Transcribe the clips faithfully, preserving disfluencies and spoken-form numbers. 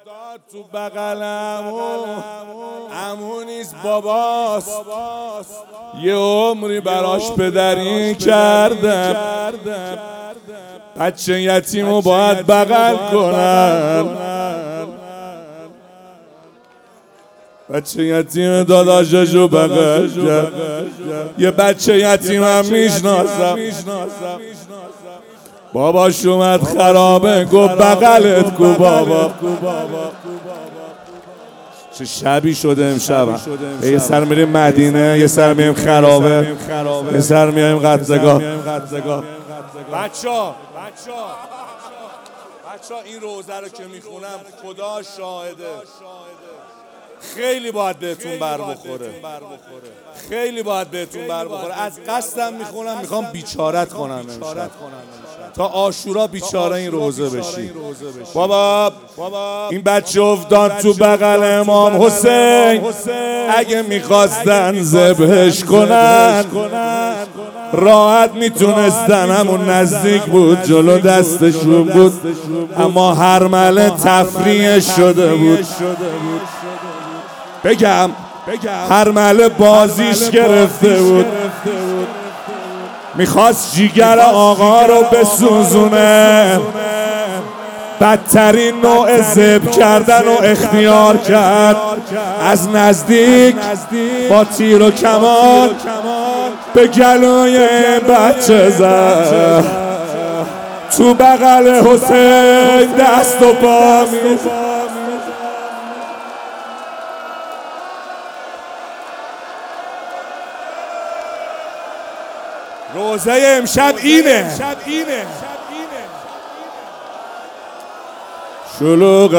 تو بغلمو عمو نیست باباست، یه عمری براش پدری کردم. بچه یتیمو باید بغل کنم، بچه یتیم داداششو بغل کرد. یه بچه یتیم هم میشناسم، باباش اومد خرابه گفت بغلت کو بابا. چه شبی شده امشب، یه سر میریم مدینه، یه سر میریم خرابه، یه سر میریم قدزگاه. بچه ها این روزه رو که میخونم خدا شاهده خیلی باید بهتون بر بخوره، خیلی باید بهتون بر بخوره. از قصدم میخونم، میخوام بیچارت کنم امشب تا عاشورا بیچاره این روزه بشی. بابا این بچه افتاد تو بغل امام حسین، اگه میخواستن ذبحش کنن راحت میتونستن، همون نزدیک بود، جلو دستشون بود، اما هرمله تفریح شده بود. بگم هرمله بازیش گرفته بود، میخواست جیگر آقا رو بسوزونه. بدترین نوع ذبح کردن و اختیار کرد، از نزدیک با تیر و کمان به گلوی بچه زد. تو بغل حسین دست و پا میزد. روزه امشب اینه، شلوغ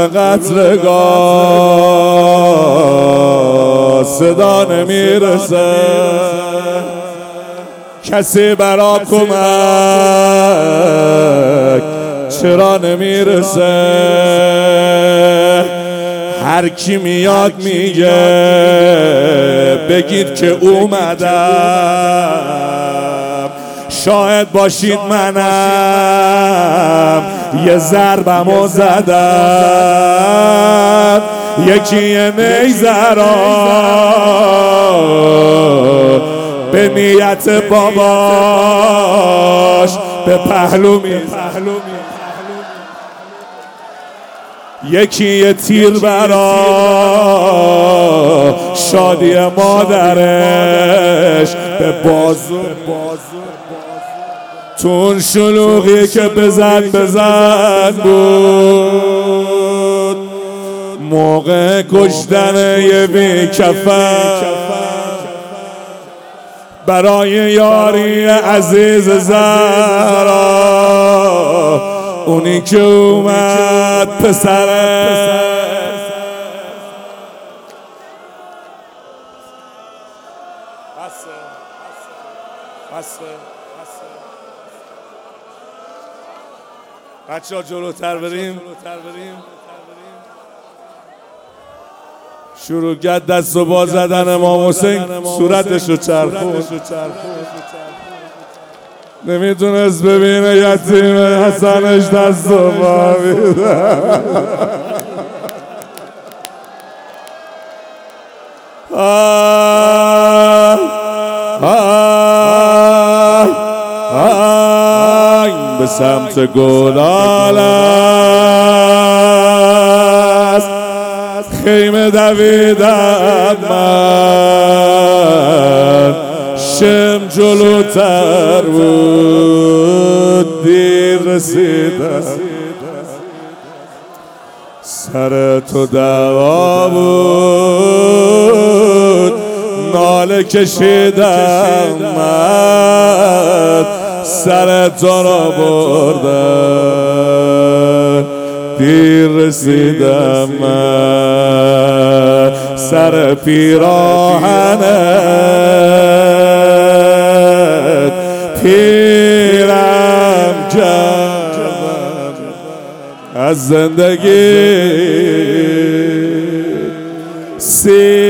قتلگاه صدا نمیرسه، کسی برا کمک چرا نمیرسه. هر کی میاد میگه بگید که اومدم، شاهد باشید منم یه ضربمو زدم. یکی یه نیزه را به نیت باباش به پهلو میزد، یکی یه تیر برا شادی مادرش به بازو. تو اون شلوغی که بزن بزن بود، موقع کشتن یه بی کفن برای یاری عزیز زهرا، اونی که اومد پسره. بچه ها جلوتر بریم. شروع کرد دست و باز زدن امام حسین، صورتشو چرخوند، نمیتونست ببینه یتیم حسنش دست و پا میزد. به سمت گلال است خیمه دویدم من، شم جلوتر بود دیر رسیدم. سر تو دعوا بود ناله کشیدم من، سر تو را بردم دیر رسیدم من. سر پیراهنت پیرم کردم از زندگی سی